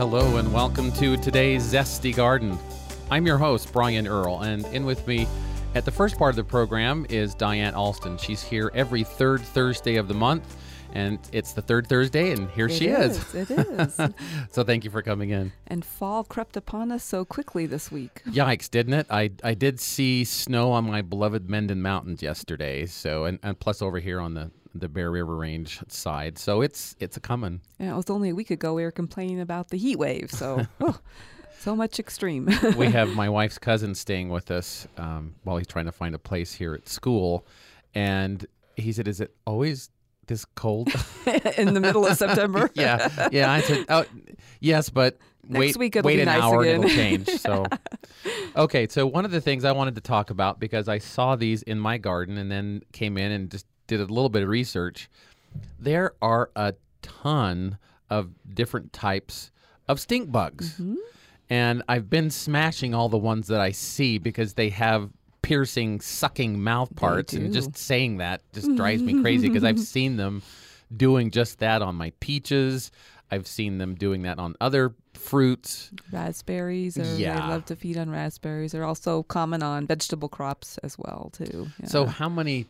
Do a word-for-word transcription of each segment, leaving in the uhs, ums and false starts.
Hello and welcome to today's Zesty Garden. I'm your host, Brian Earl, and in with me at the first part of the program is Diane Alston. She's here every third Thursday of the month, and it's the third Thursday, and here it she is. is. It is. So thank you for coming in. And fall crept upon us so quickly this week. Yikes, didn't it? I, I did see snow on my beloved Mendon Mountains yesterday, so and, and plus over here on the the Bear River Range side. So it's it's a coming. Yeah, it was only a week ago we were complaining about the heat wave. So, oh, so much extreme. We have my wife's cousin staying with us um, while he's trying to find a place here at school. And he said, is it always this cold? In the middle of September? yeah. Yeah. I said, oh, yes, but Next wait, week it'll wait be an nice hour again. and it'll change. So, okay. So one of the things I wanted to talk about, because I saw these in my garden and then came in and just did a little bit of research. There are a ton of different types of stink bugs. Mm-hmm. And I've been smashing all the ones that I see because they have piercing, sucking mouth parts. And just saying that just drives me crazy because I've seen them doing just that on my peaches. I've seen them doing that on other fruits. Raspberries, or Yeah. they love to feed on raspberries. They're also common on vegetable crops as well, too. Yeah. So how many,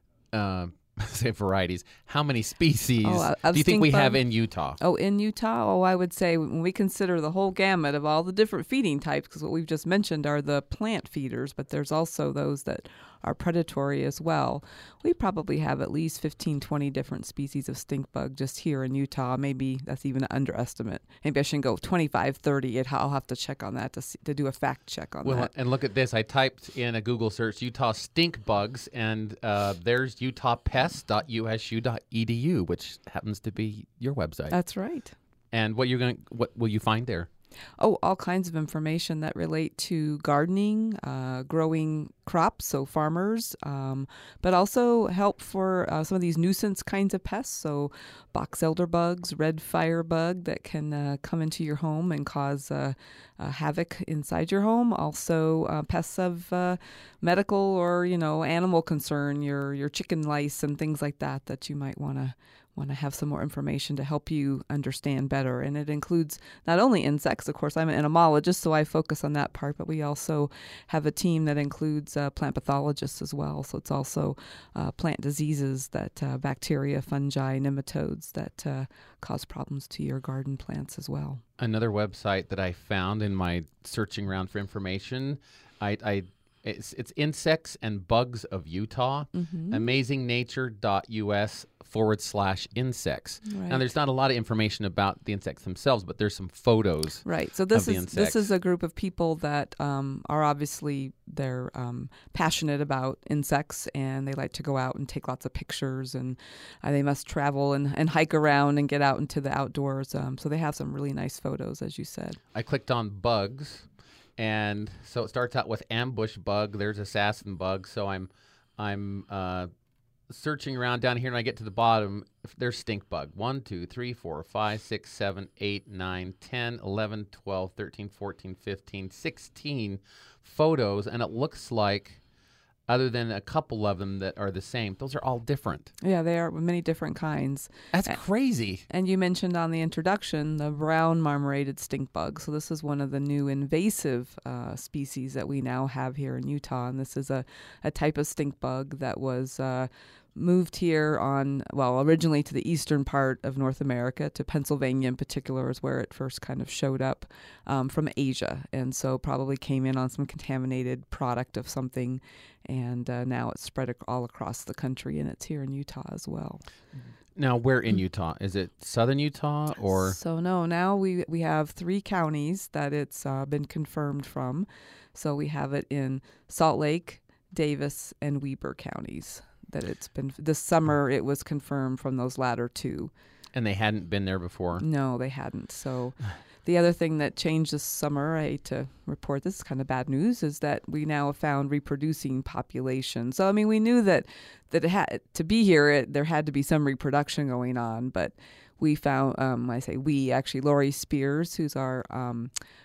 uh, say varieties, how many species Oh, of do you think stink we bug? have in Utah? Oh, in Utah? Oh, I would say when we consider the whole gamut of all the different feeding types, because what we've just mentioned are the plant feeders, but there's also those that are predatory as well. We probably have at least fifteen, twenty different species of stink bug just here in Utah. Maybe that's even an underestimate. Maybe I shouldn't go twenty-five, thirty. It, I'll have to check on that to see, to do a fact check on Well, that. and look at this. I typed in a Google search Utah stink bugs, and uh, there's utah pest dot u s u dot e d u, which happens to be your website. That's right. And what you're going, what will you find there? Oh, all kinds of information that relate to gardening, uh, growing crops, so farmers, um, but also help for uh, some of these nuisance kinds of pests. So box elder bugs, red firebug that can uh, come into your home and cause uh, uh, havoc inside your home. Also uh, pests of uh, medical or, you know, animal concern, your, your chicken lice and things like that that you might want to want to have some more information to help you understand better. And it includes not only insects, of course, I'm an entomologist, so I focus on that part, but we also have a team that includes uh, plant pathologists as well. So it's also uh, plant diseases that uh, bacteria, fungi, nematodes that uh, cause problems to your garden plants as well. Another website that I found in my searching around for information, I, I it's, it's Insects and Bugs of Utah, Mm-hmm. amazingnature.us forward slash insects. Right. Now, there's not a lot of information about the insects themselves, but there's some photos. Right. So this of the is insects. this is a group of people that um, are obviously they're um, passionate about insects, and they like to go out and take lots of pictures, and uh, they must travel and, and hike around and get out into the outdoors. Um, so they have some really nice photos, as you said. I clicked on bugs, and so it starts out with ambush bug. There's assassin bug. So I'm I'm uh, searching around down here, and I get to the bottom. There's stink bug. one, two, three, four, five, six, seven, eight, nine, ten, eleven, twelve, thirteen, fourteen, fifteen, sixteen photos, and it looks like, other than a couple of them that are the same, those are all different. Yeah, they are many different kinds. That's A- crazy. And you mentioned on the introduction the brown marmorated stink bug. So this is one of the new invasive uh, species that we now have here in Utah. And this is a, a type of stink bug that was uh, moved here on, well, originally to the eastern part of North America, to Pennsylvania in particular is where it first kind of showed up um, from Asia. And so probably came in on some contaminated product of something. And uh, now it's spread ac- all across the country, and it's here in Utah as well. Now, where in Utah? Is it southern Utah or? So no, now we we have three counties that it's uh, been confirmed from. So we have it in Salt Lake, Davis, and Weber counties. That it's been this summer. It was confirmed from those latter two. And they hadn't been there before? No, they hadn't. So the other thing that changed this summer, I hate to report this is kind of bad news, is that we now have found reproducing population. So I mean, we knew that that it had to be here. It, there had to be some reproduction going on, but we found, um, I say we, actually, Lori Spears, who's our um,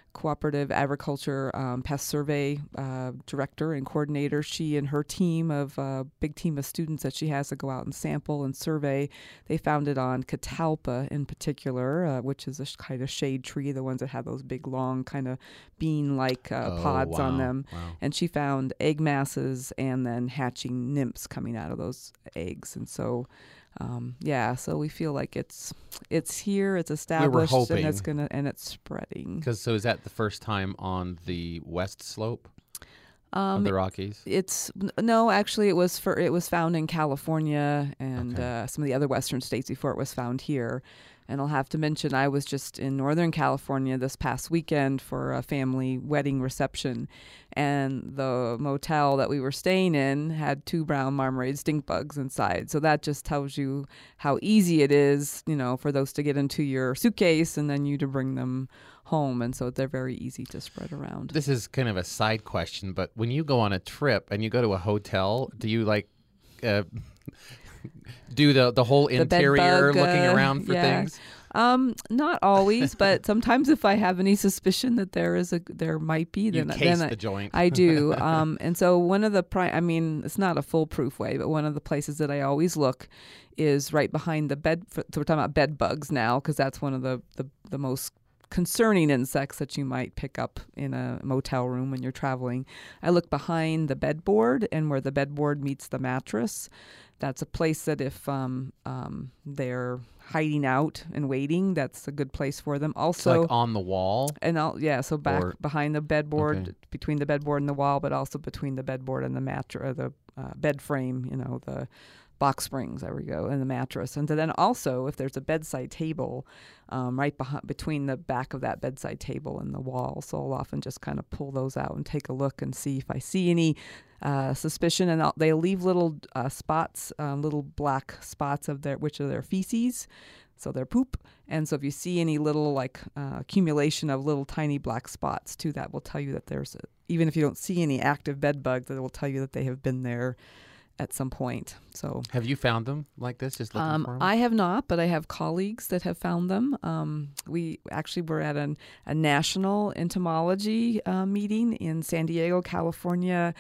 Cooperative Agriculture um, Pest Survey uh, Director and Coordinator. She and her team of uh, big team of students that she has to go out and sample and survey. They found it on catalpa in particular, uh, which is a sh- kind of shade tree, the ones that have those big, long, kind of bean-like uh, Oh, pods on wow, them. wow. And she found egg masses and then hatching nymphs coming out of those eggs. And so, um, yeah, so we feel like it's it's here, it's established, hoping. and it's gonna and it's spreading. Because so is that the first time on the west slope of Um, the Rockies? It's n- no, actually, it was for it was found in California and Okay. uh, some of the other western states before it was found here. And I'll have to mention, I was just in Northern California this past weekend for a family wedding reception, and the motel that we were staying in had two brown marmorated stink bugs inside. So that just tells you how easy it is, you know, for those to get into your suitcase and then you to bring them home. And so they're very easy to spread around. This is kind of a side question, but when you go on a trip and you go to a hotel, do you like uh, do the the whole The bed interior bug, looking uh, around for yeah. things? Um, not always, but sometimes if I have any suspicion that there is a there might be, You then case then I, the joint. I do. Um, and so one of the pri- I mean, it's not a foolproof way, but one of the places that I always look is right behind the bed. So we're talking about bed bugs now, because that's one of the, the the most concerning insects that you might pick up in a motel room when you're traveling. I look behind the bedboard and where the bedboard meets the mattress. That's a place that if um, um, they're hiding out and waiting, that's a good place for them. It's Also, like on the wall. and I'll, yeah, so back Or- behind the bedboard, Okay. between the bedboard and the wall, but also between the bedboard and the mattress, or the uh, bed frame, you know, the box springs, there we go, and the mattress. And then also, if there's a bedside table um, right behind, between the back of that bedside table and the wall, so I'll often just kind of pull those out and take a look and see if I see any uh, suspicion. And I'll, they leave little uh, spots, uh, little black spots of their, which are their feces, so their poop. And so if you see any little like uh, accumulation of little tiny black spots too, that will tell you that there's, a, even if you don't see any active bed bugs, that will tell you that they have been there at some point. So Have you found them like this? Just looking um, for them? I have not, but I have colleagues that have found them. Um, we actually were at an, a national entomology uh, meeting in San Diego, California.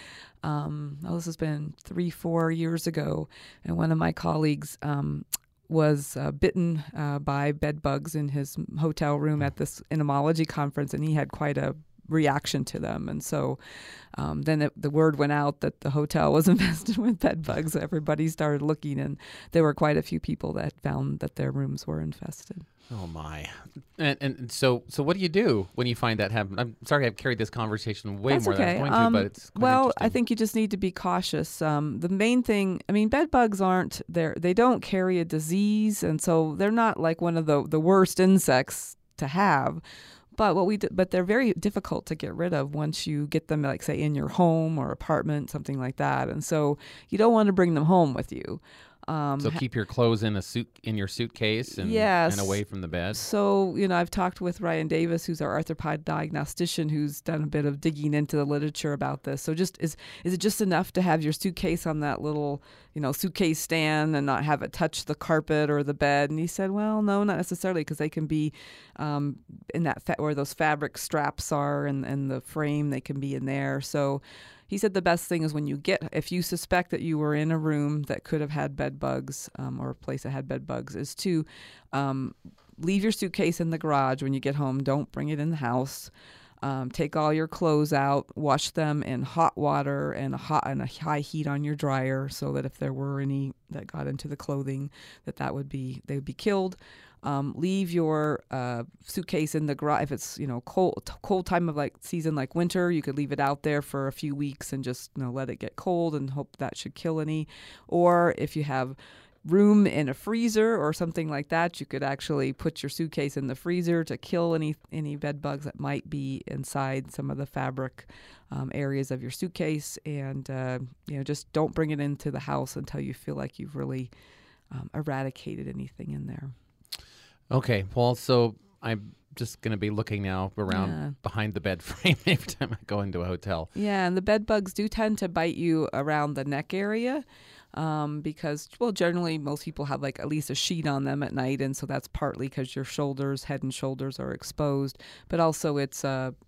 Um, oh, this has been three, four years ago. And one of my colleagues um, was uh, bitten uh, by bed bugs in his hotel room at this entomology conference, and he had quite a reaction to them. And so um, then it, the word went out that the hotel was infested with bed bugs. Everybody started looking, and there were quite a few people that found that their rooms were infested. Oh my! And, and so, so what do you do when you find that happen? I'm sorry, I've carried this conversation way That's more okay. than I was going Um, to, but it's quite well, I interesting. think you just need to be cautious. Um, the main thing, I mean, bed bugs aren't there; they don't carry a disease, and so they're not like one of the the worst insects to have. But what we do, but they're very difficult to get rid of once you get them, like say in your home or apartment, something like that. And so you don't want to bring them home with you. Um, So keep your clothes in a suit in your suitcase and, Yes. and away from the bed. So, you know, I've talked with Ryan Davis, who's our arthropod diagnostician, who's done a bit of digging into the literature about this. So just is is it just enough to have your suitcase on that little, you know, suitcase stand and not have it touch the carpet or the bed? And he said, well, no, not necessarily, because they can be um, in that fa- where those fabric straps are and, and the frame, they can be in there. So he said the best thing is when you get, if you suspect that you were in a room that could have had bed bugs um, or a place that had bed bugs, is to um, leave your suitcase in the garage when you get home. Don't bring it in the house. Um, take all your clothes out, wash them in hot water and a hot and a high heat on your dryer, so that if there were any that got into the clothing, that that would be they would be killed. Um, leave your uh, suitcase in the garage. If it's, you know, cold cold time of like season like winter, you could leave it out there for a few weeks and just, you know, let it get cold and hope that should kill any. Or if you have room in a freezer or something like that, you could actually put your suitcase in the freezer to kill any any bed bugs that might be inside some of the fabric um, areas of your suitcase. And uh, you know, just don't bring it into the house until you feel like you've really um, eradicated anything in there. Okay, well, so I'm just going to be looking now around Yeah. behind the bed frame every time I go into a hotel. Yeah, and the bed bugs do tend to bite you around the neck area um, because, well, generally most people have like at least a sheet on them at night, and so that's partly because your shoulders, head and shoulders are exposed, but also it's uh,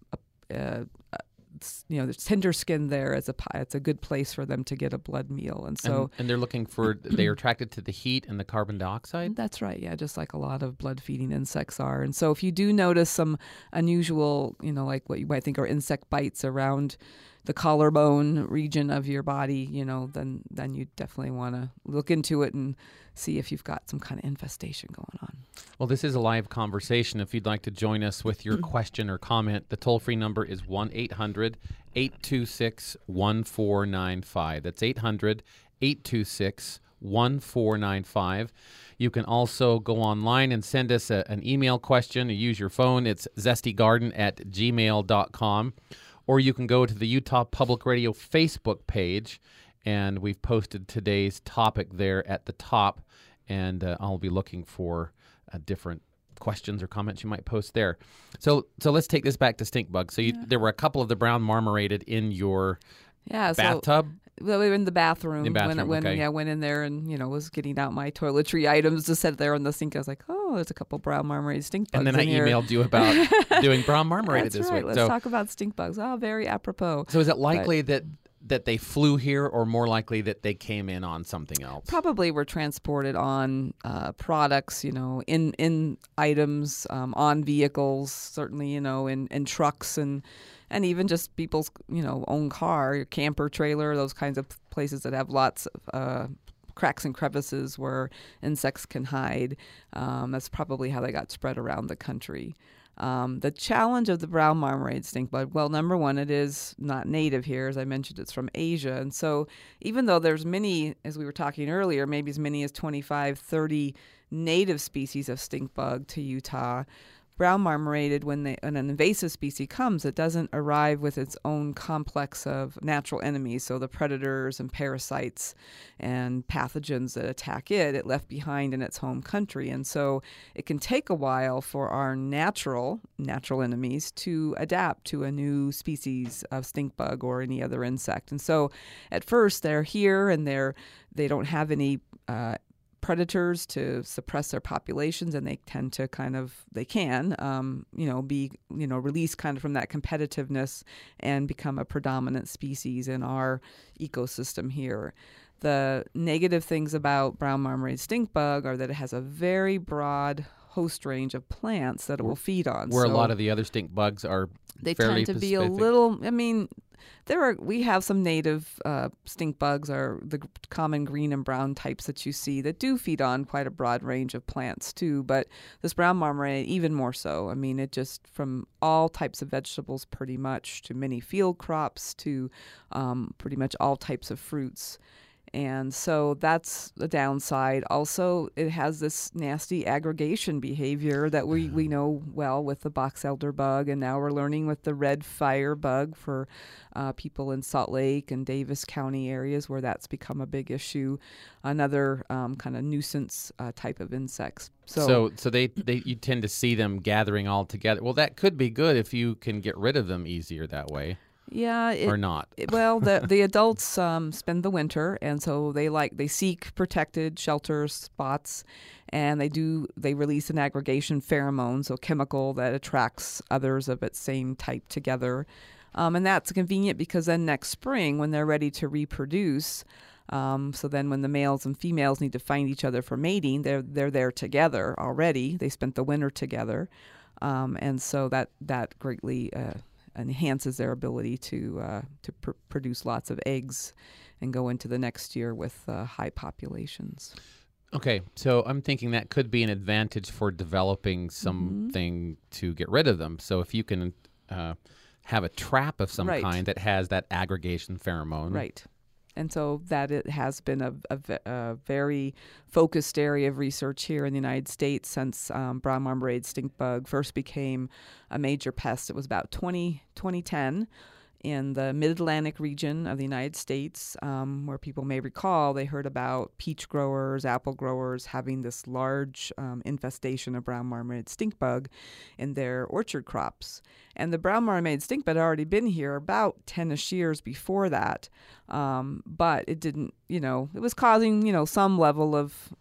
uh, it's, you know, there's tender skin there. It's a pi- it's a good place for them to get a blood meal, and so and, and they're looking for they're attracted to the heat and the carbon dioxide. that's right. Yeah, just like a lot of blood feeding insects are. And so if you do notice some unusual, you know, like what you might think are insect bites around the collarbone region of your body, you know, then then you definitely want to look into it and see if you've got some kind of infestation going on. Well, this is a live conversation. If you'd like to join us with your question or comment, the toll-free number is one eight hundred eight two six one four nine five. That's eight hundred eight two six one four nine five. You can also go online and send us a, an email question or use your phone. It's zestygarden at gmail dot com. Or you can go to the Utah Public Radio Facebook page, and we've posted today's topic there at the top, and uh, I'll be looking for uh, different questions or comments you might post there. So so let's take this back to stink bugs. So you, Yeah. there were a couple of the brown marmorated in your Yeah, so bathtub? well, we were in the bathroom, In bathroom, when when okay. yeah, went in there and you know was getting out my toiletry items to set there on the sink. I was like, oh, there's a couple brown marmorated stink bugs. And then I in here. emailed you about doing brown marmorated That's this right. week. Let's So, talk about stink bugs. Oh, very apropos. so is it likely that that they flew here, or more likely that they came in on something else? Probably were transported on uh, products, you know, in in items, um, on vehicles, certainly, you know, in, in trucks and and even just people's, you know, own car, your camper trailer, those kinds of places that have lots of uh, cracks and crevices where insects can hide. Um, that's probably how they got spread around the country. Um, the challenge of the brown marmorated stink bug, well, number one, it is not native here. As I mentioned, it's from Asia. And so even though there's many, as we were talking earlier, maybe as many as twenty-five, thirty native species of stink bug to Utah, brown marmorated, when, they, when an invasive species comes, it doesn't arrive with its own complex of natural enemies. So the predators and parasites and pathogens that attack it, it left behind in its home country. And so it can take a while for our natural, natural enemies to adapt to a new species of stink bug or any other insect. And so at first they're here and they're, they don't have any uh, predators to suppress their populations, and they tend to kind of they can um, you know be you know released kind of from that competitiveness and become a predominant species in our ecosystem here. The negative things about brown marmorated stink bug are that it has a very broad host range of plants that it will feed on. Where So a lot of the other stink bugs are they fairly tend to be a specific. little, I mean, there are, we have some native uh, stink bugs, are the g- common green and brown types that you see that do feed on quite a broad range of plants too. But this brown marmorated, even more so. I mean, it just, from all types of vegetables pretty much, to many field crops, to um, pretty much all types of fruits. And so that's the downside. Also, it has this nasty aggregation behavior that we, we know well with the box elder bug, and now we're learning with the red fire bug for uh, people in Salt Lake and Davis County areas where that's become a big issue. Another um, kind of nuisance uh, type of insects. So, So, so they, they, you tend to see them gathering all together. Well, that could be good if you can get rid of them easier that way, yeah, it, or not. it- well, the the adults um, spend the winter, and so they like they seek protected shelter spots, and they do they release an aggregation pheromone, so chemical that attracts others of its same type together, um, and that's convenient because then next spring when they're ready to reproduce. Um, so then when the males and females need to find each other for mating, they're they're there together already. They spent the winter together. Um, and so that, that greatly uh, enhances their ability to uh, to pr- produce lots of eggs and go into the next year with uh, high populations. Okay, so I'm thinking that could be an advantage for developing something to get rid of them. So if you can uh, have a trap of some Right. kind that has that aggregation pheromone. Right. And so that it has been a, a ve- a very focused area of research here in the United States since um, brown marmorated stink bug first became a major pest. It was about twenty, twenty ten in the mid-Atlantic region of the United States, um, where people may recall they heard about peach growers, apple growers having this large um, infestation of brown marmorated stink bug in their orchard crops. And the brown marmorated stink bug had already been here about ten-ish years before that, um, but it didn't, you know, it was causing, you know, some level of, of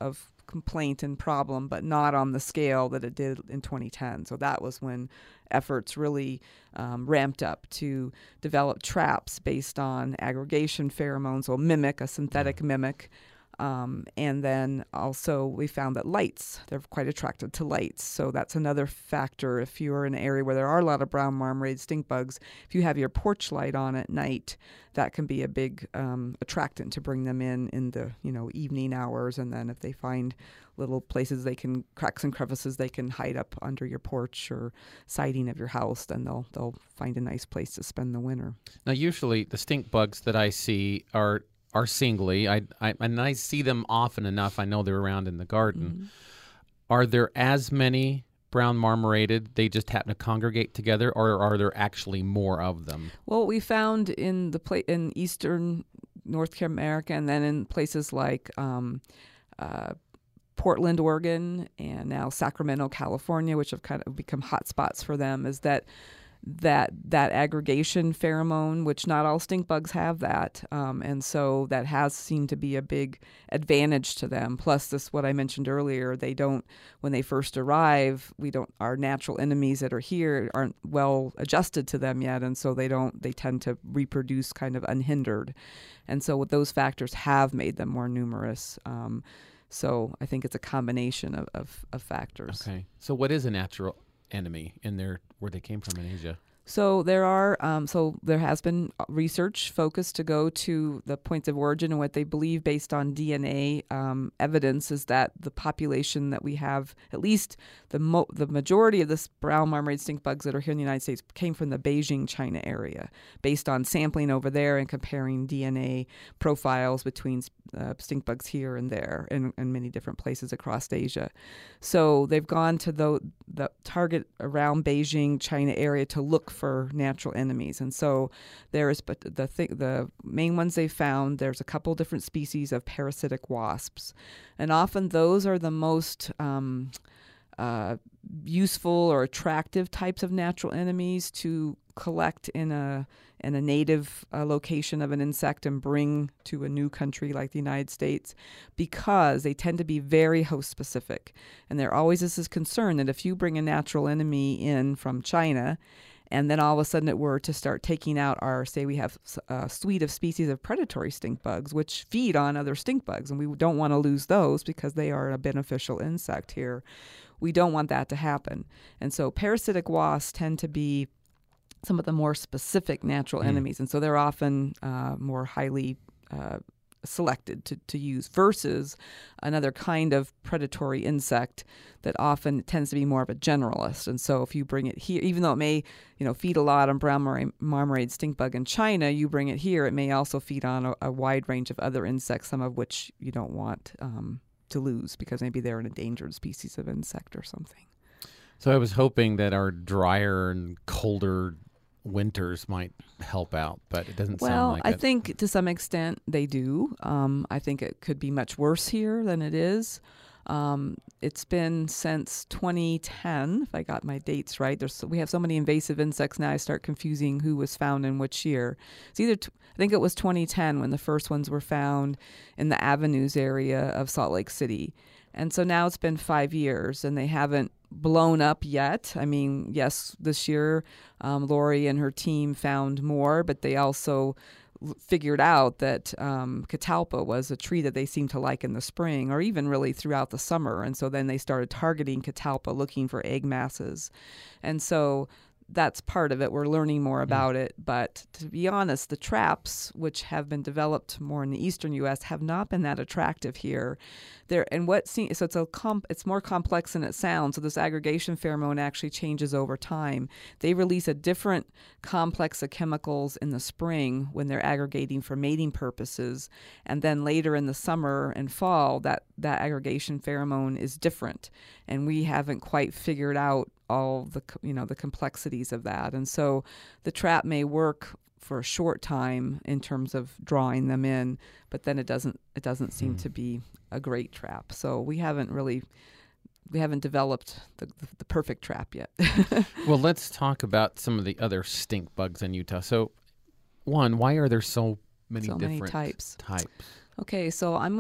complaint and problem, but not on the scale that it did in twenty ten. So that was when efforts really um, ramped up to develop traps based on aggregation pheromones, or mimic, a synthetic mimic. Um, and then also we found that lights, they're quite attracted to lights. So that's another factor. If you're in an area where there are a lot of brown marmorated stink bugs, if you have your porch light on at night, that can be a big um, attractant to bring them in in the you know evening hours. And then if they find little places they can, cracks and crevices they can hide up under your porch or siding of your house, then they'll they'll find a nice place to spend the winter. Now, usually the stink bugs that I see are are singly, I, I and I see them often enough. I know they're around in the garden. Mm-hmm. Are there as many brown marmorated, they just happen to congregate together, or are there actually more of them? Well, we found in the pla- in eastern North America, and then in places like um, uh, Portland, Oregon, and now Sacramento, California, which have kind of become hot spots for them, is that that that aggregation pheromone, which not all stink bugs have that, um, and so that has seemed to be a big advantage to them. Plus, this, what I mentioned earlier, they don't, when they first arrive, we don't, our natural enemies that are here aren't well adjusted to them yet, and so they don't, they tend to reproduce kind of unhindered, and so what those factors have made them more numerous. Um, so I think it's a combination of, of, of factors. Okay, so what is a natural enemy in there where they came from in Asia? So there are, um, so there has been research focused to go to the points of origin, and what they believe based on D N A um, evidence is that the population that we have, at least the mo- the majority of this brown marmorated stink bugs that are here in the United States, came from the Beijing, China area, based on sampling over there and comparing D N A profiles between uh, stink bugs here and there and in many different places across Asia. So they've gone to the, the target around Beijing, China area to look for natural enemies. And so there is, but the th- the main ones they found, there's a couple different species of parasitic wasps. And often those are the most um, uh, useful or attractive types of natural enemies to collect in a in a native uh, location of an insect and bring to a new country like the United States, because they tend to be very host specific. And there always is this concern that if you bring a natural enemy in from China, and then all of a sudden it were to start taking out our, say we have a suite of species of predatory stink bugs, which feed on other stink bugs, and we don't want to lose those because they are a beneficial insect here. We don't want that to happen. And so parasitic wasps tend to be some of the more specific natural mm. enemies, and so they're often uh, more highly uh, selected to, to use versus another kind of predatory insect that often tends to be more of a generalist. And so if you bring it here, even though it may, you know, feed a lot on brown mar- marmorated stink bug in China, you bring it here, it may also feed on a, a wide range of other insects, some of which you don't want um, to lose because maybe they're an endangered species of insect or something. So I was hoping that our drier and colder winters might help out, but it doesn't well, sound like I it. think to some extent they do. Um, I think it could be much worse here than it is. Um, it's been since twenty ten, if I got my dates right. There's we have so many invasive insects now, I start confusing who was found in which year. It's either, t- I think it was twenty ten when the first ones were found in the Avenues area of Salt Lake City. And so now it's been five years and they haven't blown up yet. I mean, yes, this year um, Lori and her team found more, but they also l- figured out that um, catalpa was a tree that they seemed to like in the spring or even really throughout the summer. And so then they started targeting catalpa, looking for egg masses. And so that's part of it. We're learning more about mm. it. But to be honest, the traps, which have been developed more in the eastern U S, have not been that attractive here. There and what seems so it's a comp, it's more complex than it sounds. So this aggregation pheromone actually changes over time. They release a different complex of chemicals in the spring when they're aggregating for mating purposes, and then later in the summer and fall, that that aggregation pheromone is different, and we haven't quite figured out all the you know the complexities of that. And so the trap may work for a short time in terms of drawing them in, but then it doesn't it doesn't seem mm. to be a great trap. So we haven't really we haven't developed the, the, the perfect trap yet. Well, let's talk about some of the other stink bugs in Utah. So one, why are there so many so different many types? types? Okay, so I'm going to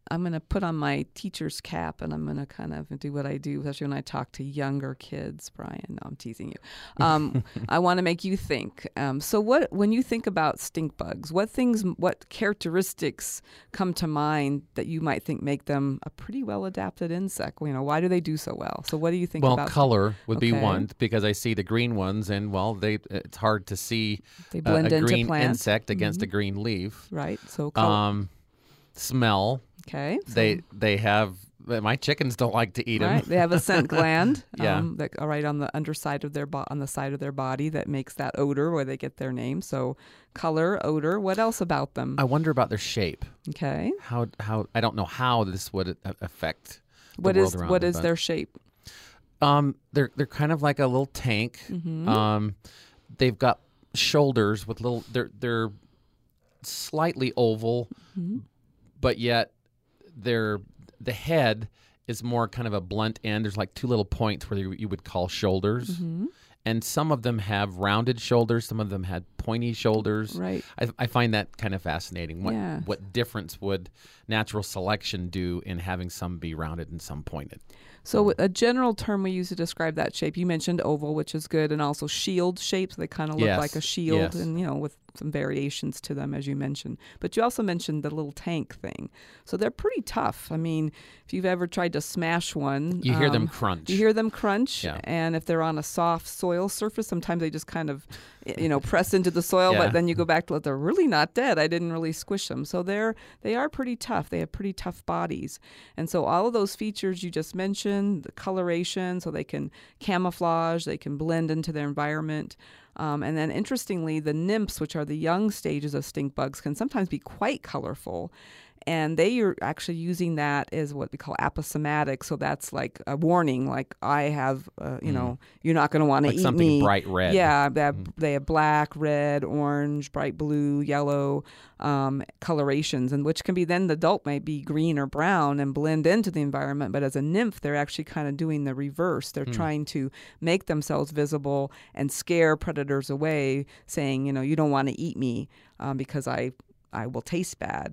I'm gonna put on my teacher's cap and I'm gonna kind of do what I do, especially when I talk to younger kids. Brian, no, I'm teasing you. Um, I want to make you think. Um, so, what when you think about stink bugs, what things, what characteristics come to mind that you might think make them a pretty well adapted insect? You know, why do they do so well? So, what do you think well, about? Well, color would be okay. one, because I see the green ones, and well, they it's hard to see they blend uh, a into green plant. insect against mm-hmm. a green leaf. Right. So, color. Um, smell. Okay. So. They they have. My chickens don't like to eat them. Right. They have a scent gland. yeah. Um, that are right on the underside of their bo- on the side of their body that makes that odor where they get their name. So, color, odor. What else about them? I wonder about their shape. Okay. How how I don't know how this would affect. The what world is around what them, is but, their shape? Um, they're they're kind of like a little tank. Mm-hmm. Um, they've got shoulders with little. They're they're slightly oval, mm-hmm. but yet they're the head is more kind of a blunt end. There's like two little points where you, you would call shoulders. Mm-hmm. And some of them have rounded shoulders. Some of them had pointy shoulders. Right. I, I find that kind of fascinating. What yeah. what difference would natural selection do in having some be rounded and some pointed? So a general term we use to describe that shape, you mentioned oval, which is good, and also shield shapes. They kind of look yes. like a shield, yes. and you know, with some variations to them, as you mentioned. But you also mentioned the little tank thing. So they're pretty tough. I mean, if you've ever tried to smash one, you hear um, them crunch. You hear them crunch, yeah. and if they're on a soft soil surface, sometimes they just kind of, you know, press into the soil. Yeah. But then you go back to it, they're really not dead. I didn't really squish them, so they're they are pretty tough. They have pretty tough bodies, and so all of those features you just mentioned, the coloration, so they can camouflage, they can blend into their environment. Um, and then interestingly, the nymphs, which are the young stages of stink bugs, can sometimes be quite colorful. And they are actually using that as what we call aposematic. So that's like a warning, like I have, uh, you mm. know, you're not going to want to like eat something me. bright red. Yeah, they have, mm. they have black, red, orange, bright blue, yellow um, colorations, and which can be then the adult may be green or brown and blend into the environment. But as a nymph, they're actually kind of doing the reverse. They're mm. trying to make themselves visible and scare predators away, saying, you know, you don't want to eat me um, because I, I will taste bad.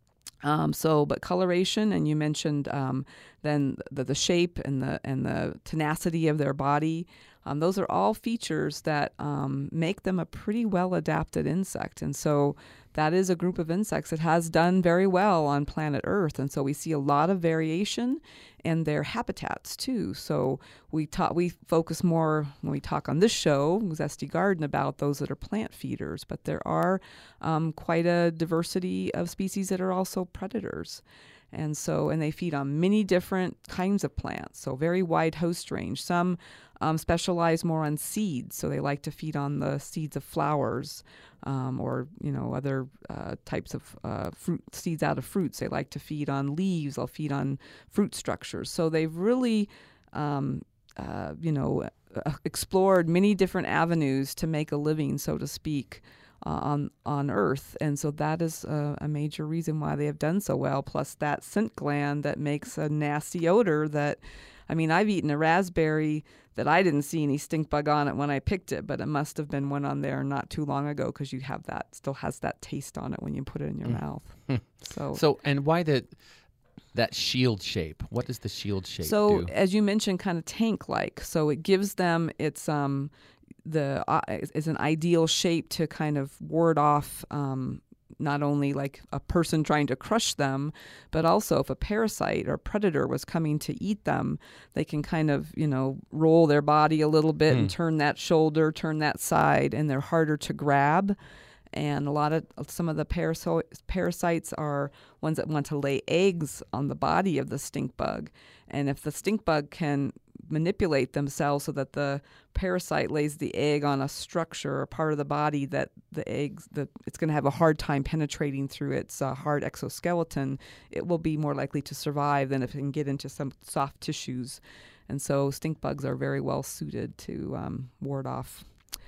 Um, so, but coloration, and you mentioned um, then the, the shape and the and the tenacity of their body. Um, those are all features that um, make them a pretty well adapted insect. And so that is a group of insects that has done very well on planet Earth. And so we see a lot of variation in their habitats too. So we talk, we focus more when we talk on this show, Zesty Garden, about those that are plant feeders. But there are um, quite a diversity of species that are also predators. And so, and they feed on many different kinds of plants, so very wide host range. Some um, specialize more on seeds, so they like to feed on the seeds of flowers um, or, you know, other uh, types of uh, fruit seeds out of fruits. They like to feed on leaves. They'll feed on fruit structures. So they've really, um, uh, you know, uh, explored many different avenues to make a living, so to speak, Uh, on on Earth. And so that is uh, a major reason why they have done so well, plus that scent gland that makes a nasty odor that, I mean, I've eaten a raspberry that I didn't see any stink bug on it when I picked it, but it must have been one on there not too long ago, because you have that, still has that taste on it when you put it in your mm. mouth. so, so, and why the that shield shape? What does the shield shape so, do? So, as you mentioned, kind of tank-like. So it gives them its um the uh, is an ideal shape to kind of ward off um, not only like a person trying to crush them, but also if a parasite or predator was coming to eat them, they can kind of, you know, roll their body a little bit mm. and turn that shoulder, turn that side, and they're harder to grab. And a lot of some of the paraso- parasites are ones that want to lay eggs on the body of the stink bug. And if the stink bug can manipulate themselves so that the parasite lays the egg on a structure or part of the body that the eggs, the, it's going to have a hard time penetrating through its uh, hard exoskeleton, it will be more likely to survive than if it can get into some soft tissues. And so stink bugs are very well suited to um, ward off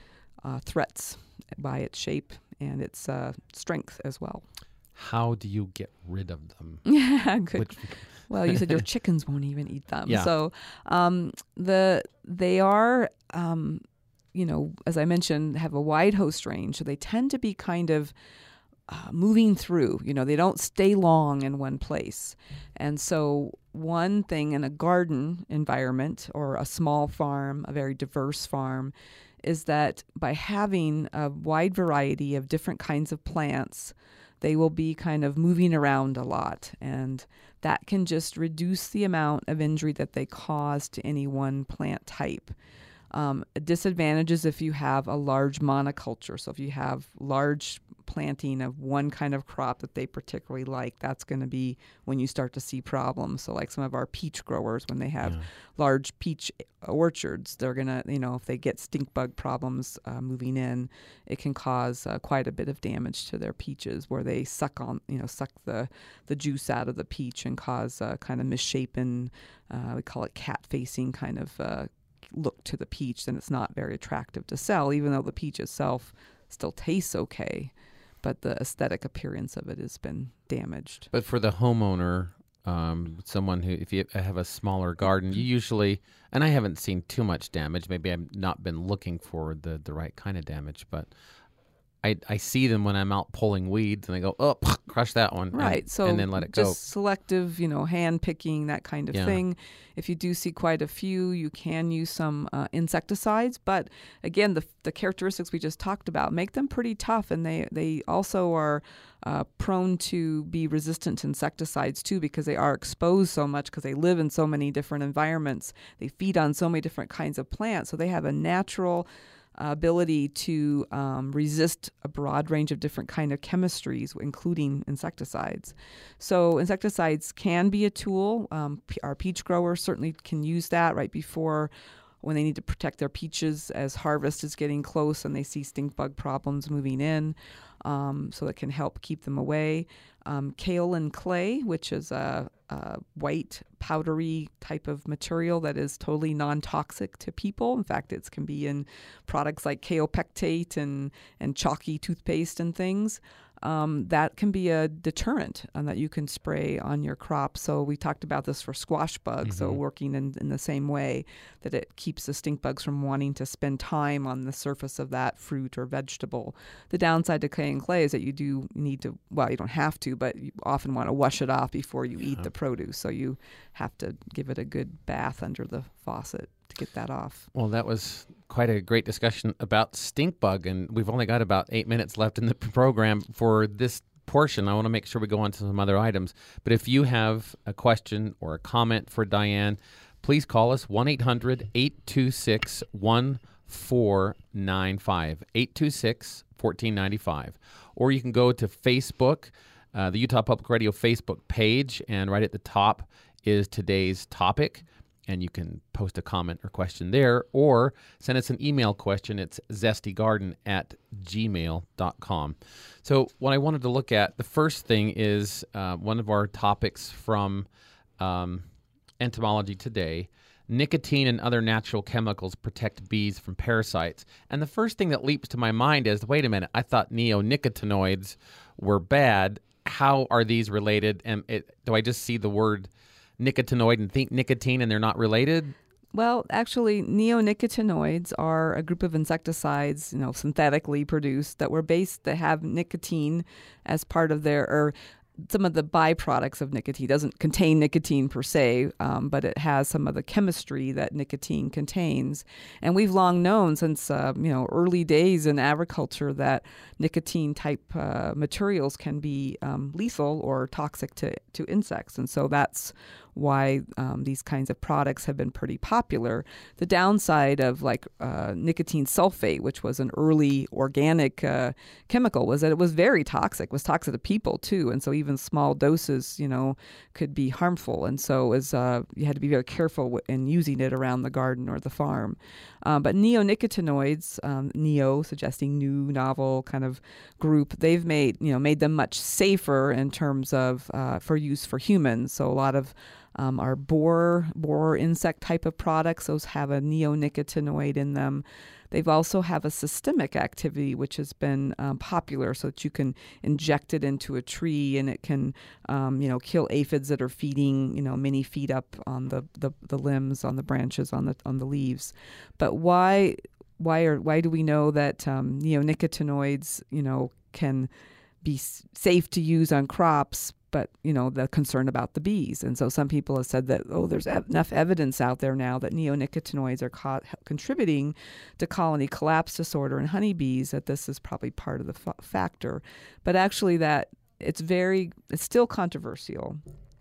uh, threats by its shape and its uh, strength as well. How do you get rid of them? Yeah, good. Which... Well, you said your chickens won't even eat them. Yeah. So um, the they are, um, you know, as I mentioned, have a wide host range. So they tend to be kind of uh, moving through. You know, they don't stay long in one place. And so one thing in a garden environment or a small farm, a very diverse farm, is that by having a wide variety of different kinds of plants, they will be kind of moving around a lot. And that can just reduce the amount of injury that they cause to any one plant type. Um, a disadvantage is if you have a large monoculture. So if you have large planting of one kind of crop that they particularly like, that's going to be when you start to see problems. So like some of our peach growers, when they have yeah. large peach orchards, they're going to, you know, if they get stink bug problems uh, moving in, it can cause uh, quite a bit of damage to their peaches where they suck on, you know, suck the, the juice out of the peach and cause uh, kind of misshapen, uh, we call it cat-facing kind of uh look to the peach. Then it's not very attractive to sell, even though the peach itself still tastes okay, but the aesthetic appearance of it has been damaged. But for the homeowner, um, someone who, if you have a smaller garden, you usually, and I haven't seen too much damage, maybe I've not been looking for the, the right kind of damage, but I, I see them when I'm out pulling weeds, and I go, oh, crush that one, right? And, so and then let it just go. Selective, you know, hand picking, that kind of yeah. thing. If you do see quite a few, you can use some uh, insecticides. But again, the the characteristics we just talked about make them pretty tough, and they they also are uh, prone to be resistant to insecticides too, because they are exposed so much, because they live in so many different environments. They feed on so many different kinds of plants, so they have a natural Uh, ability to um, resist a broad range of different kind of chemistries, including insecticides. So insecticides can be a tool. Um, p- our peach growers certainly can use that right before when they need to protect their peaches as harvest is getting close and they see stink bug problems moving in. Um, so that can help keep them away. Um, kaolin clay, which is a, a white powdery type of material that is totally non-toxic to people. In fact, it can be in products like kaopectate and, and chalky toothpaste and things. Um, that can be a deterrent um, that you can spray on your crop. So we talked about this for squash bugs, mm-hmm. so working in, in the same way that it keeps the stink bugs from wanting to spend time on the surface of that fruit or vegetable. The downside to kaolin clay is that you do need to, well, you don't have to, but you often want to wash it off before you yeah. eat the produce. So you have to give it a good bath under the faucet to get that off. Well, that was quite a great discussion about stink bug, and we've only got about eight minutes left in the program for this portion. I want to make sure we go on to some other items. But if you have a question or a comment for Diane, please call us one eight hundred eight two six one four nine five, eight two six one four nine five. Or you can go to Facebook, uh, the Utah Public Radio Facebook page, and right at the top is today's topic. And you can post a comment or question there, or send us an email question. It's zestygarden at gmail dot com. So what I wanted to look at, the first thing is uh, one of our topics from um, Entomology Today. Nicotine and other natural chemicals protect bees from parasites. And the first thing that leaps to my mind is, wait a minute, I thought neonicotinoids were bad. How are these related? And it, do I just see the word nicotinoid and think nicotine and they're not related? Well, actually, neonicotinoids are a group of insecticides, you know, synthetically produced that were based that have nicotine as part of their, or some of the byproducts of nicotine. It doesn't contain nicotine per se, um, but it has some of the chemistry that nicotine contains. And we've long known since, uh, you know, early days in agriculture that nicotine type uh, materials can be um, lethal or toxic to, to insects. And so that's why um, these kinds of products have been pretty popular. The downside of like uh, nicotine sulfate, which was an early organic uh, chemical, was that it was very toxic. It was toxic to people too, and so even small doses, you know, could be harmful. And so it was, uh, you had to be very careful in using it around the garden or the farm. Um, but neonicotinoids, um, neo suggesting new, novel kind of group, they've made you know made them much safer in terms of uh, for use for humans. So a lot of Um, our borer, borer insect type of products, those have a neonicotinoid in them. They've also have a systemic activity, which has been um, popular, so that you can inject it into a tree and it can, um, you know, kill aphids that are feeding, you know, many feed up on the, the, the limbs, on the branches, on the on the leaves. But why why are why do we know that um, neonicotinoids, you know, can be s- safe to use on crops, but, you know, the concern about the bees. And so some people have said that, oh, there's ev- enough evidence out there now that neonicotinoids are co- contributing to colony collapse disorder in honeybees, that this is probably part of the f- factor. But actually that it's very, it's still controversial.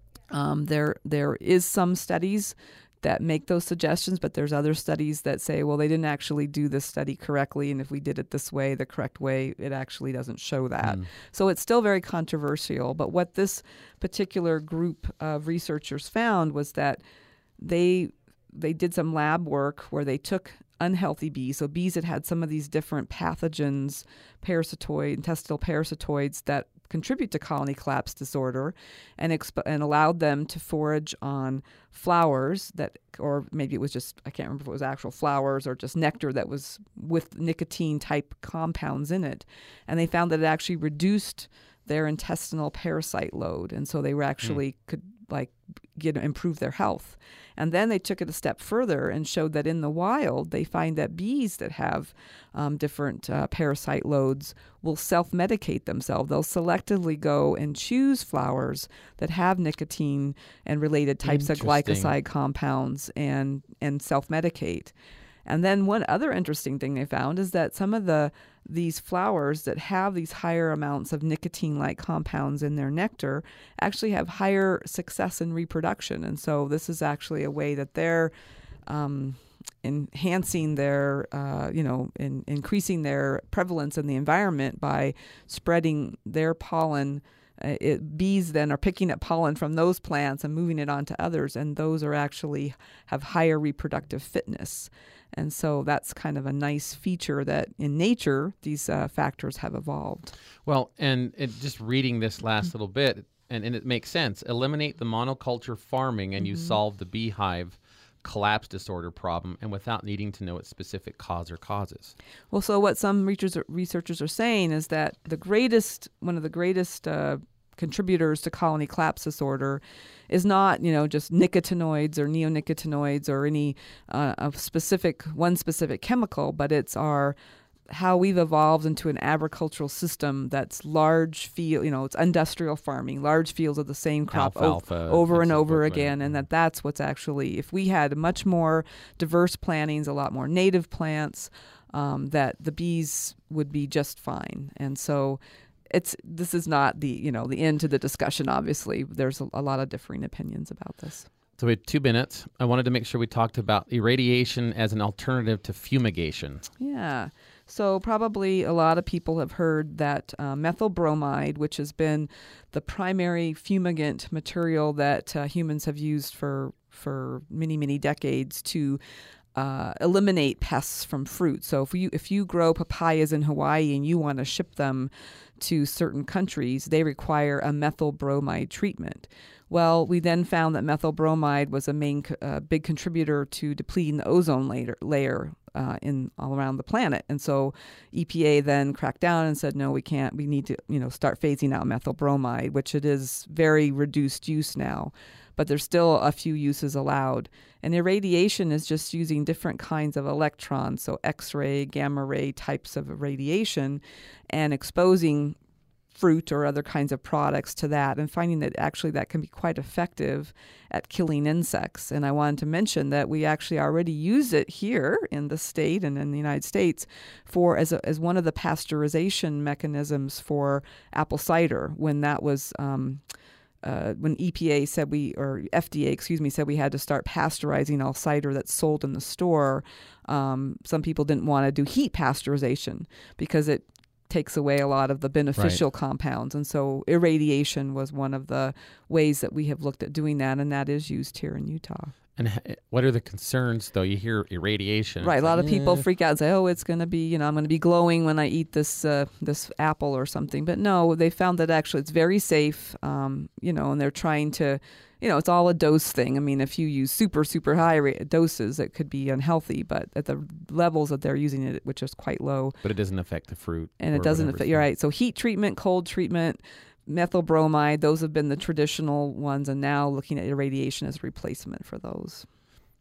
Um, there, there is some studies that make those suggestions, but there's other studies that say, well, they didn't actually do this study correctly, and if we did it this way, the correct way, it actually doesn't show that. Mm. So it's still very controversial, but what this particular group of researchers found was that they they did some lab work where they took unhealthy bees, so bees that had some of these different pathogens, parasitoid, intestinal parasitoids that contribute to colony collapse disorder, and exp- and allowed them to forage on flowers that, or maybe it was just, I can't remember if it was actual flowers or just nectar that was with nicotine type compounds in it. And they found that it actually reduced their intestinal parasite load. And so they were actually mm. could like get improve their health. And then they took it a step further and showed that in the wild, they find that bees that have um, different uh, parasite loads will self-medicate themselves. They'll selectively go and choose flowers that have nicotine and related types of glycoside compounds and, and self-medicate. And then one other interesting thing they found is that some of the these flowers that have these higher amounts of nicotine-like compounds in their nectar actually have higher success in reproduction. And so this is actually a way that they're um, enhancing their, uh, you know, in, increasing their prevalence in the environment by spreading their pollen. Uh, it, bees then are picking up pollen from those plants and moving it on to others, and those are actually have higher reproductive fitness. And so that's kind of a nice feature that in nature, these uh, factors have evolved. Well, and it, just reading this last little bit, and, and it makes sense. Eliminate the monoculture farming and mm-hmm. you solve the beehive collapse disorder problem, and without needing to know its specific cause or causes. Well, so what some researchers, researchers are saying is that the greatest, one of the greatest uh, contributors to colony collapse disorder is not, you know, just nicotinoids or neonicotinoids or any uh, a specific, one specific chemical, but it's our how we've evolved into an agricultural system that's large field, you know, it's industrial farming, large fields of the same crop Alfalfa, o- over and over again, and that that's what's actually, if we had much more diverse plantings, a lot more native plants, um, that the bees would be just fine. And so it's this is not the, you know, the end to the discussion, obviously. There's a, a lot of differing opinions about this. So we had two minutes. I wanted to make sure we talked about irradiation as an alternative to fumigation. Yeah. So probably a lot of people have heard that uh, methyl bromide, which has been the primary fumigant material that uh, humans have used for, for many, many decades to uh, eliminate pests from fruit. So if you if you grow papayas in Hawaii and you want to ship them to certain countries, they require a methyl bromide treatment. Well, we then found that methyl bromide was a main, uh, big contributor to depleting the ozone layer, layer uh, in all around the planet. And so E P A then cracked down and said, no, we can't. We need to, you know, start phasing out methyl bromide, which it is very reduced use now. But there's still a few uses allowed. And irradiation is just using different kinds of electrons, so X-ray, gamma ray types of radiation, and exposing fruit or other kinds of products to that, and finding that actually that can be quite effective at killing insects. And I wanted to mention that we actually already use it here in the state and in the United States for as a, as one of the pasteurization mechanisms for apple cider, when that was um, uh, when E P A said we, or F D A, excuse me, said we had to start pasteurizing all cider that's sold in the store. Um, some people didn't want to do heat pasteurization because it takes away a lot of the beneficial right. compounds. And so irradiation was one of the ways that we have looked at doing that, and that is used here in Utah. And what are the concerns, though? You hear irradiation. Right. It's a lot like, of people eh. freak out and say, oh, it's going to be, you know, I'm going to be glowing when I eat this uh, this apple or something. But no, they found that actually it's very safe, um, you know, and they're trying to, you know, it's all a dose thing. I mean, if you use super, super high ra- doses, it could be unhealthy. But at the levels that they're using it, which is quite low. But it doesn't affect the fruit. And it doesn't affect, you're right. So heat treatment, cold treatment, methyl bromide, those have been the traditional ones. And now looking at irradiation as a replacement for those.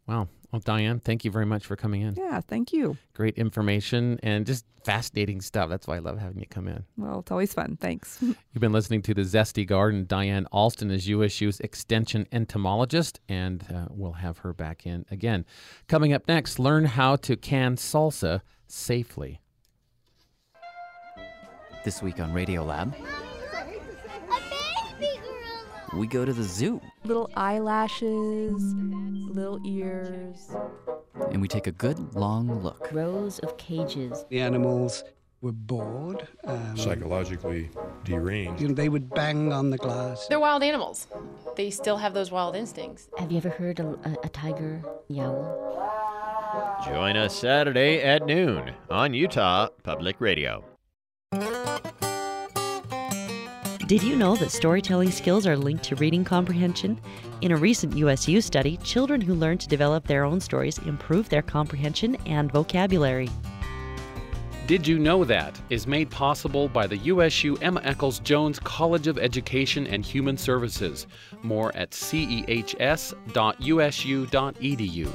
Wow. Well, Diane, thank you very much for coming in. Yeah, thank you. Great information and just fascinating stuff. That's why I love having you come in. Well, it's always fun. Thanks. You've been listening to The Zesty Garden. Diane Alston is U S U's extension entomologist, and uh, we'll have her back in again. Coming up next, learn how to can salsa safely. This week on Radiolab, we go to the zoo. Little eyelashes, little ears. And we take a good long look. Rows of cages. The animals were bored. Um, Psychologically deranged. You know, they would bang on the glass. They're wild animals. They still have those wild instincts. Have you ever heard a, a, a tiger yowl? Join us Saturday at noon on Utah Public Radio. Did you know that storytelling skills are linked to reading comprehension? In a recent U S U study, children who learn to develop their own stories improve their comprehension and vocabulary. Did You Know That is made possible by the U S U Emma Eccles Jones College of Education and Human Services. More at c e h s dot u s u dot e d u.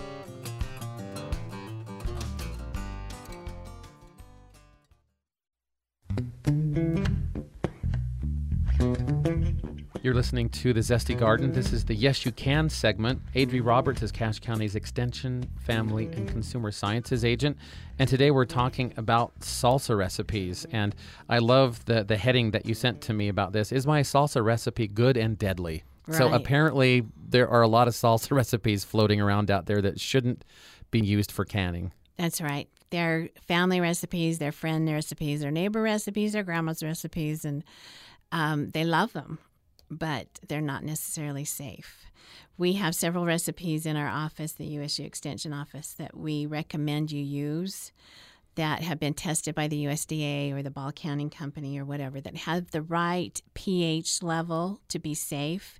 You're listening to The Zesty Garden. This is the Yes You Can segment. Adri Roberts is Cache County's Extension, Family, and Consumer Sciences agent. And today we're talking about salsa recipes. And I love the, the heading that you sent to me about this. Is my salsa recipe good and deadly? Right. So apparently there are a lot of salsa recipes floating around out there that shouldn't be used for canning. That's right. They're family recipes, they're friend recipes, they're neighbor recipes, they're grandma's recipes, and um, they love them. But they're not necessarily safe. We have several recipes in our office, the U S U Extension office, that we recommend you use that have been tested by the U S D A or the Ball Counting Company or whatever, that have the right pH level to be safe.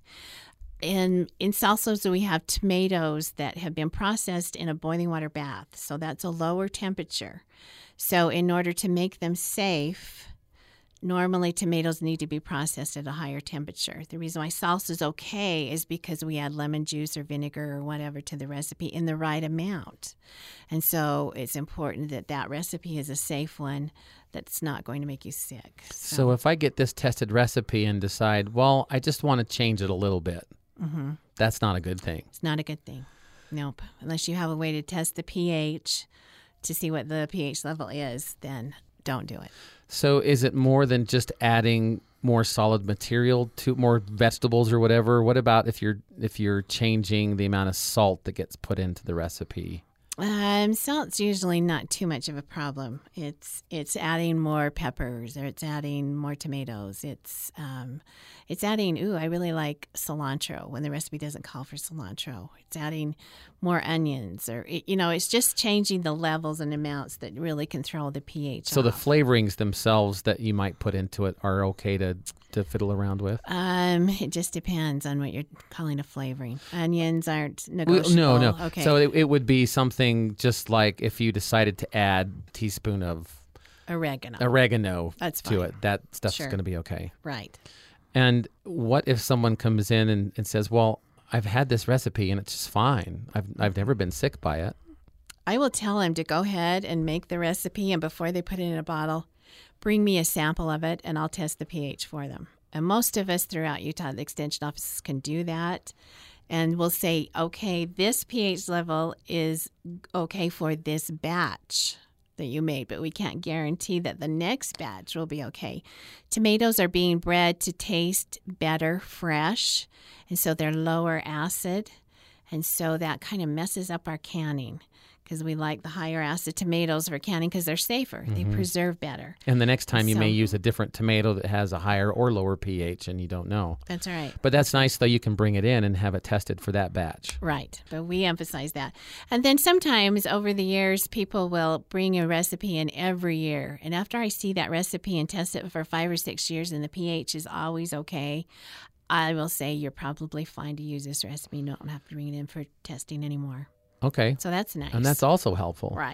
In, in salsas, we have tomatoes that have been processed in a boiling water bath, so that's a lower temperature. So in order to make them safe, normally tomatoes need to be processed at a higher temperature. The reason why salsa is okay is because we add lemon juice or vinegar or whatever to the recipe in the right amount. And so it's important that that recipe is a safe one that's not going to make you sick. So, so if I get this tested recipe and decide, well, I just want to change it a little bit, mm-hmm. that's not a good thing. It's not a good thing. Nope. Unless you have a way to test the pH to see what the pH level is, then don't do it. So is it more than just adding more solid material to more vegetables or whatever? What about if you're if you're changing the amount of salt that gets put into the recipe? Um, salt's usually not too much of a problem. It's it's adding more peppers, or it's adding more tomatoes. It's um, it's adding. Ooh, I really like cilantro when the recipe doesn't call for cilantro. It's adding more onions, or it, you know, it's just changing the levels and amounts that really control the pH. So off. the flavorings themselves that you might put into it are okay to to fiddle around with? Um, it just depends on what you're calling a flavoring. Onions aren't negotiable. Well, no, no. Okay. So it, it would be something just like if you decided to add a teaspoon of oregano, oregano That's to fine. it. That stuff's Sure. going to be okay. Right. And what if someone comes in and, and says, well, I've had this recipe and it's just fine. I've I've never been sick by it. I will tell them to go ahead and make the recipe, and before they put it in a bottle, bring me a sample of it, and I'll test the pH for them. And most of us throughout Utah, the extension offices can do that. And we'll say, okay, this pH level is okay for this batch that you made, but we can't guarantee that the next batch will be okay. Tomatoes are being bred to taste better fresh, and so they're lower acid. And so that kind of messes up our canning, because we like the higher acid tomatoes for canning because they're safer. Mhm. They preserve better. And the next time you So- may use a different tomato that has a higher or lower pH and you don't know. That's right. But that's nice, though. You can bring it in and have it tested for that batch. Right, but we emphasize that. And then sometimes over the years, people will bring a recipe in every year. And after I see that recipe and test it for five or six years and the pH is always okay, I will say you're probably fine to use this recipe. You don't have to bring it in for testing anymore. Okay. So that's nice. And that's also helpful. Right.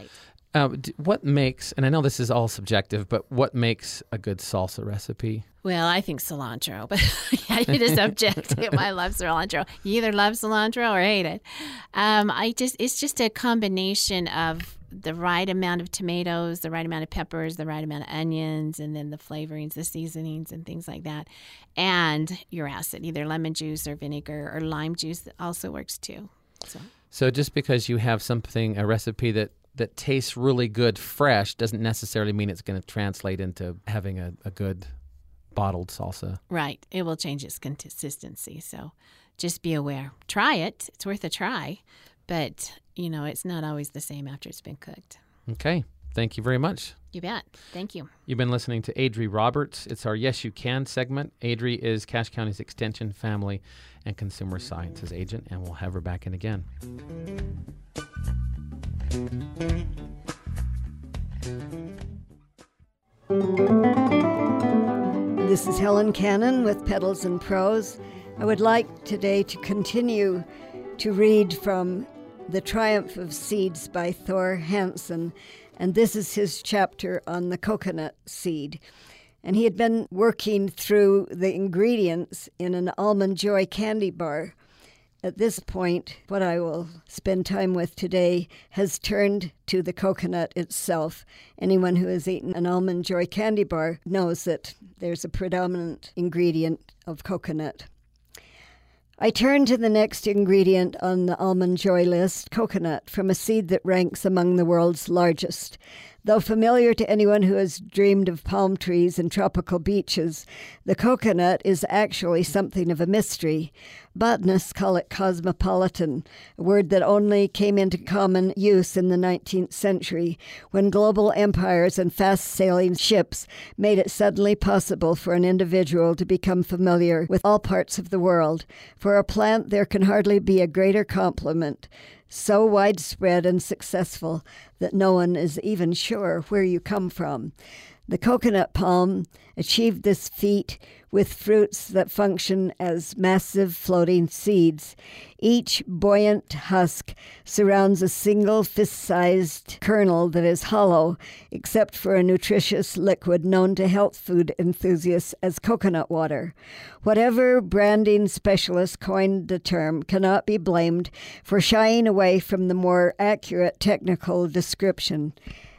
Uh, d- what makes, and I know this is all subjective, but what makes a good salsa recipe? Well, I think cilantro, but yeah, it is subjective. I love cilantro. You either love cilantro or hate it. Um, I just, it's just a combination of the right amount of tomatoes, the right amount of peppers, the right amount of onions, and then the flavorings, the seasonings, and things like that. And your acid, either lemon juice or vinegar or lime juice also works too. So, so just because you have something, a recipe that that tastes really good fresh doesn't necessarily mean it's going to translate into having a, a good bottled salsa. Right. It will change its consistency. So just be aware. Try it. It's worth a try. But, you know, it's not always the same after it's been cooked. Okay. Thank you very much. You bet. Thank you. You've been listening to Adri Roberts. It's our Yes You Can segment. Adri is Cache County's Extension, Family, and Consumer Sciences agent, and we'll have her back in again. This is Helen Cannon with Petals and Prose. I would like today to continue to read from The Triumph of Seeds by Thor Hansen, and this is his chapter on the coconut seed. And he had been working through the ingredients in an Almond Joy candy bar. At this point, what I will spend time with today has turned to the coconut itself. Anyone who has eaten an Almond Joy candy bar knows that there's a predominant ingredient of coconut. I turn to the next ingredient on the Almond Joy list, coconut, from a seed that ranks among the world's largest. Though familiar to anyone who has dreamed of palm trees and tropical beaches, the coconut is actually something of a mystery. Botanists call it cosmopolitan, a word that only came into common use in the nineteenth century, when global empires and fast-sailing ships made it suddenly possible for an individual to become familiar with all parts of the world. For a plant, there can hardly be a greater compliment, so widespread and successful that no one is even sure where you come from. The coconut palm achieved this feat with fruits that function as massive floating seeds. Each buoyant husk surrounds a single fist-sized kernel that is hollow, except for a nutritious liquid known to health food enthusiasts as coconut water. Whatever branding specialist coined the term cannot be blamed for shying away from the more accurate technical description: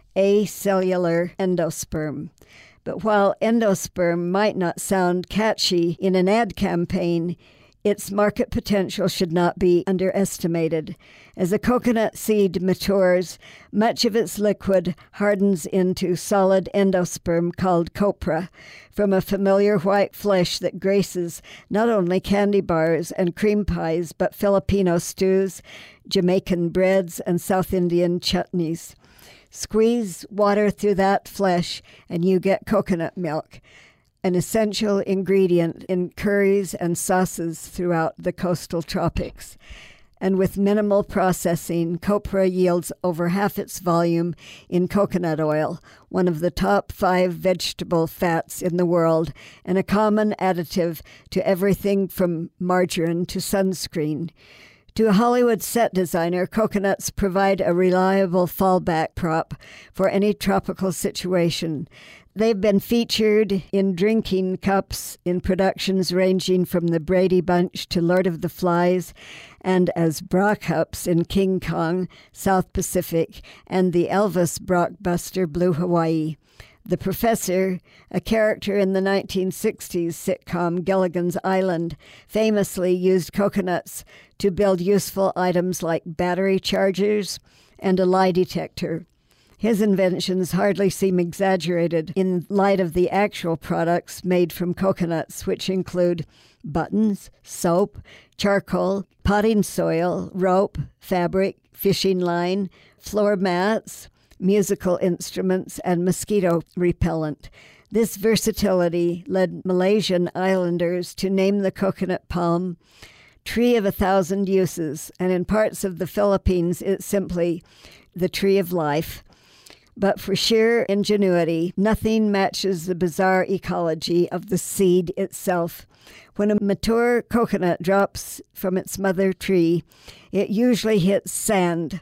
acellular endosperm. But while endosperm might not sound catchy in an ad campaign, its market potential should not be underestimated. As a coconut seed matures, much of its liquid hardens into solid endosperm called copra, from a familiar white flesh that graces not only candy bars and cream pies, but Filipino stews, Jamaican breads, and South Indian chutneys. Squeeze water through that flesh and you get coconut milk, an essential ingredient in curries and sauces throughout the coastal tropics. And with minimal processing, copra yields over half its volume in coconut oil, one of the top five vegetable fats in the world, and a common additive to everything from margarine to sunscreen. To a Hollywood set designer, coconuts provide a reliable fallback prop for any tropical situation. They've been featured in drinking cups in productions ranging from The Brady Bunch to Lord of the Flies, and as bra cups in King Kong, South Pacific, and the Elvis blockbuster Blue Hawaii. The Professor, a character in the nineteen sixties sitcom Gilligan's Island, famously used coconuts to build useful items like battery chargers and a lie detector. His inventions hardly seem exaggerated in light of the actual products made from coconuts, which include buttons, soap, charcoal, potting soil, rope, fabric, fishing line, floor mats, musical instruments, and mosquito repellent. This versatility led Malaysian islanders to name the coconut palm Tree of a Thousand Uses, and in parts of the Philippines it's simply the Tree of Life. But for sheer ingenuity, nothing matches the bizarre ecology of the seed itself. When a mature coconut drops from its mother tree, it usually hits sand.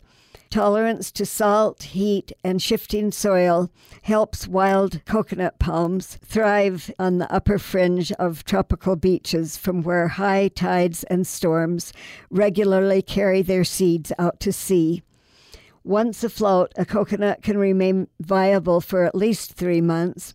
Tolerance to salt, heat, and shifting soil helps wild coconut palms thrive on the upper fringe of tropical beaches from where high tides and storms regularly carry their seeds out to sea. Once afloat, a coconut can remain viable for at least three months,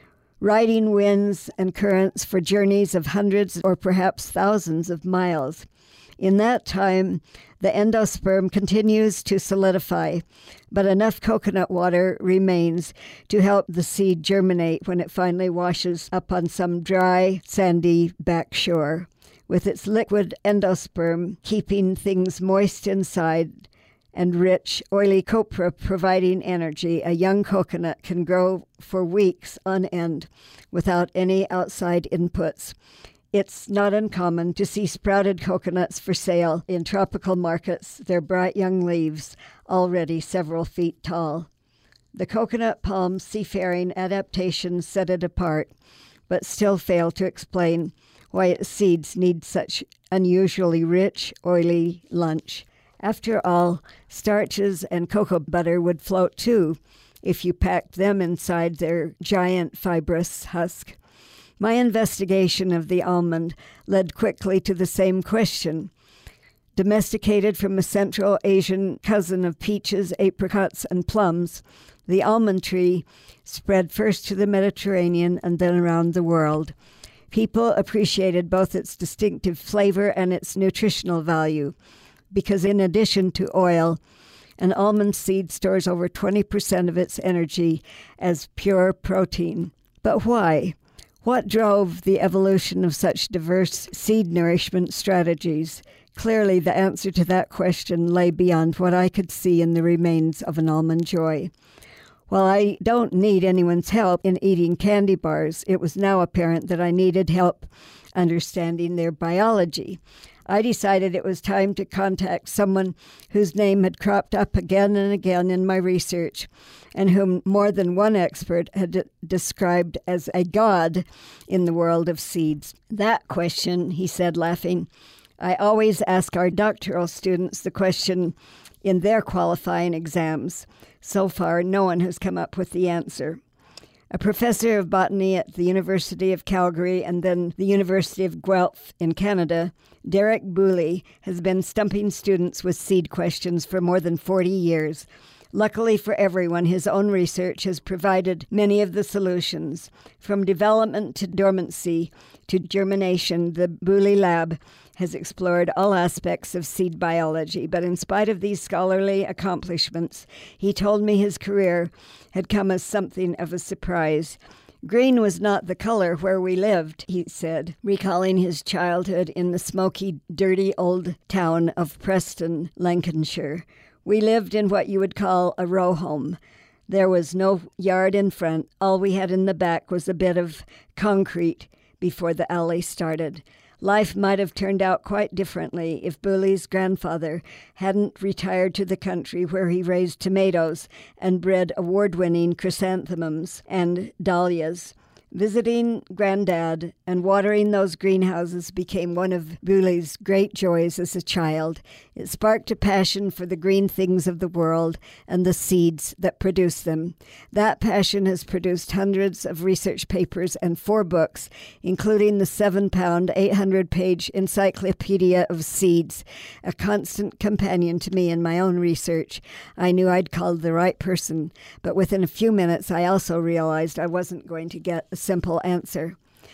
riding winds and currents for journeys of hundreds or perhaps thousands of miles. In that time, the endosperm continues to solidify, but enough coconut water remains to help the seed germinate when it finally washes up on some dry, sandy back shore, with its liquid endosperm keeping things moist inside and rich, oily copra providing energy. A young coconut can grow for weeks on end without any outside inputs. It's not uncommon to see sprouted coconuts for sale in tropical markets, their bright young leaves already several feet tall. The coconut palm's seafaring adaptations set it apart, but still fail to explain why its seeds need such unusually rich, oily lunch. After all, starches and cocoa butter would float too if you packed them inside their giant fibrous husk. My investigation of the almond led quickly to the same question. Domesticated from a Central Asian cousin of peaches, apricots, and plums, the almond tree spread first to the Mediterranean and then around the world. People appreciated both its distinctive flavor and its nutritional value, because in addition to oil, an almond seed stores over twenty percent of its energy as pure protein. But why? What drove the evolution of such diverse seed nourishment strategies? Clearly, the answer to that question lay beyond what I could see in the remains of an almond joy. While I don't need anyone's help in eating candy bars, it was now apparent that I needed help understanding their biology. I decided it was time to contact someone whose name had cropped up again and again in my research, and whom more than one expert had d- described as a god in the world of seeds. That question, he said, laughing, I always ask our doctoral students the question in their qualifying exams. So far, no one has come up with the answer. A professor of botany at the University of Calgary and then the University of Guelph in Canada, Derek Booley, has been stumping students with seed questions for more than forty years. Luckily for everyone, his own research has provided many of the solutions. From development to dormancy to germination, the Booley Lab has explored all aspects of seed biology. But in spite of these scholarly accomplishments, he told me his career had come as something of a surprise. Green was not the color where we lived, he said, recalling his childhood in the smoky, dirty old town of Preston, Lancashire. We lived in what you would call a row home. There was no yard in front. All we had in the back was a bit of concrete before the alley started. Life might have turned out quite differently if Booley's grandfather hadn't retired to the country where he raised tomatoes and bred award-winning chrysanthemums and dahlias. Visiting Granddad and watering those greenhouses became one of Booley's great joys as a child. It sparked a passion for the green things of the world and the seeds that produce them. That passion has produced hundreds of research papers and four books, including the seven-pound, eight hundred page Encyclopedia of Seeds, a constant companion to me in my own research. I knew I'd called the right person, but within a few minutes I also realized I wasn't going to get a simple answer.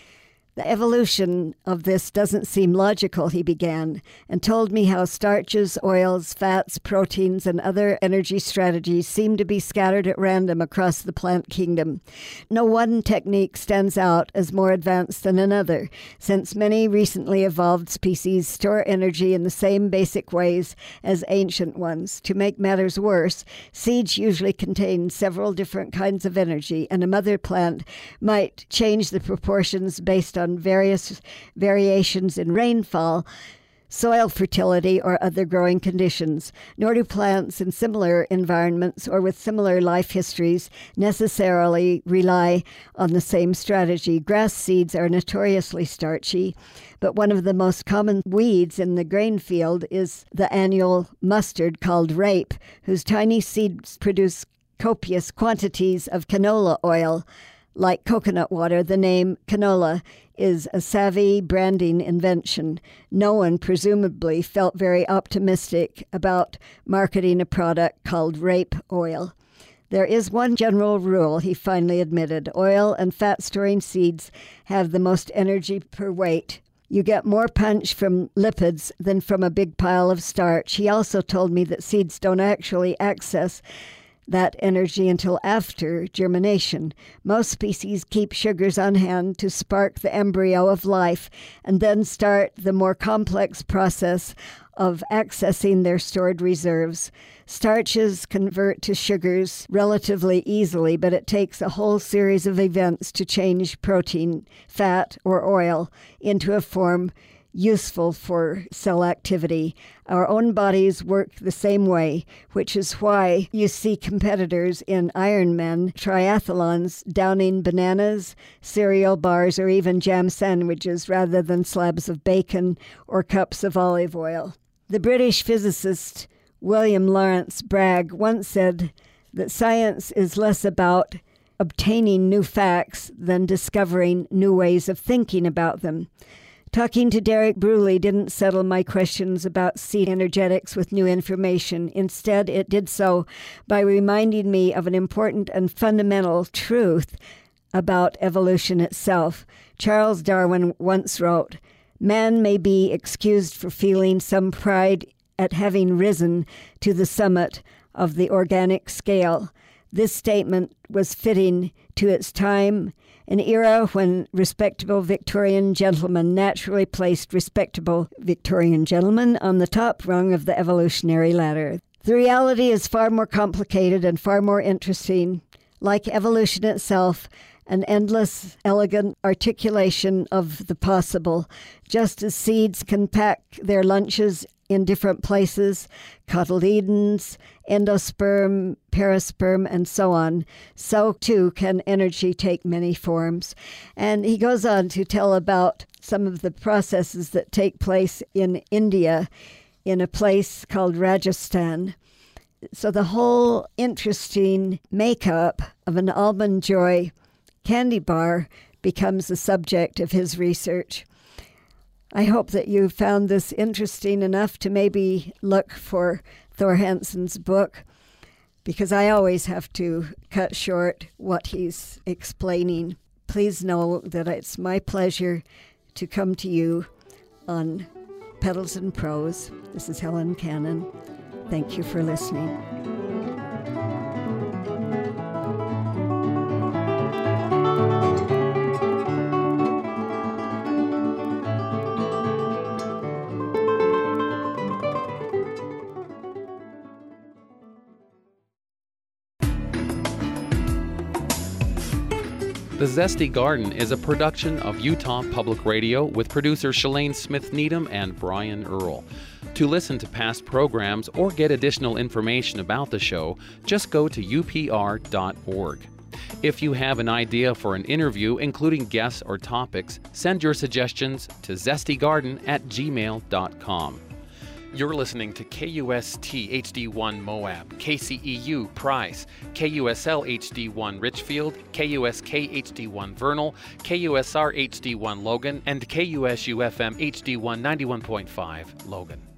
The evolution of this doesn't seem logical, he began, and told me how starches, oils, fats, proteins, and other energy strategies seem to be scattered at random across the plant kingdom. No one technique stands out as more advanced than another, since many recently evolved species store energy in the same basic ways as ancient ones. To make matters worse, seeds usually contain several different kinds of energy, and a mother plant might change the proportions based on various variations in rainfall, soil fertility, or other growing conditions, nor do plants in similar environments or with similar life histories necessarily rely on the same strategy. Grass seeds are notoriously starchy, but one of the most common weeds in the grain field is the annual mustard called rape, whose tiny seeds produce copious quantities of canola oil. Like coconut water, the name canola is a savvy branding invention. No one presumably felt very optimistic about marketing a product called rape oil. There is one general rule, he finally admitted. Oil and fat-storing seeds have the most energy per weight. You get more punch from lipids than from a big pile of starch. He also told me that seeds don't actually access that energy until after germination. Most species keep sugars on hand to spark the embryo of life and then start the more complex process of accessing their stored reserves. Starches convert to sugars relatively easily, but it takes a whole series of events to change protein, fat, or oil into a form useful for cell activity. Our own bodies work the same way, which is why you see competitors in Ironman triathlons downing bananas, cereal bars, or even jam sandwiches rather than slabs of bacon or cups of olive oil. The British physicist William Lawrence Bragg once said that science is less about obtaining new facts than discovering new ways of thinking about them. Talking to Derek Bruley didn't settle my questions about seed energetics with new information. Instead, it did so by reminding me of an important and fundamental truth about evolution itself. Charles Darwin once wrote, "Man may be excused for feeling some pride at having risen to the summit of the organic scale." This statement was fitting to its time, an era when respectable Victorian gentlemen naturally placed respectable Victorian gentlemen on the top rung of the evolutionary ladder. The reality is far more complicated and far more interesting. Like evolution itself, an endless, elegant articulation of the possible. Just as seeds can pack their lunches in different places, cotyledons, endosperm, perisperm, and so on, so too can energy take many forms. And he goes on to tell about some of the processes that take place in India, in a place called Rajasthan. So the whole interesting makeup of an Almond Joy candy bar becomes the subject of his research. I hope that you found this interesting enough to maybe look for Thor Hansen's book, because I always have to cut short what he's explaining. Please know that it's my pleasure to come to you on Petals and Prose. This is Helen Cannon. Thank you for listening. The Zesty Garden is a production of Utah Public Radio with producers Shalane Smith Needham and Brian Earl. To listen to past programs or get additional information about the show, just go to U P R dot org. If you have an idea for an interview, including guests or topics, send your suggestions to zestygarden at gmail dot com. You're listening to K U S T H D one Moab, K C E U Price, K U S L H D one Richfield, K U S K H D one Vernal, K U S R H D one Logan, and K U S U F M H D one ninety-one point five Logan.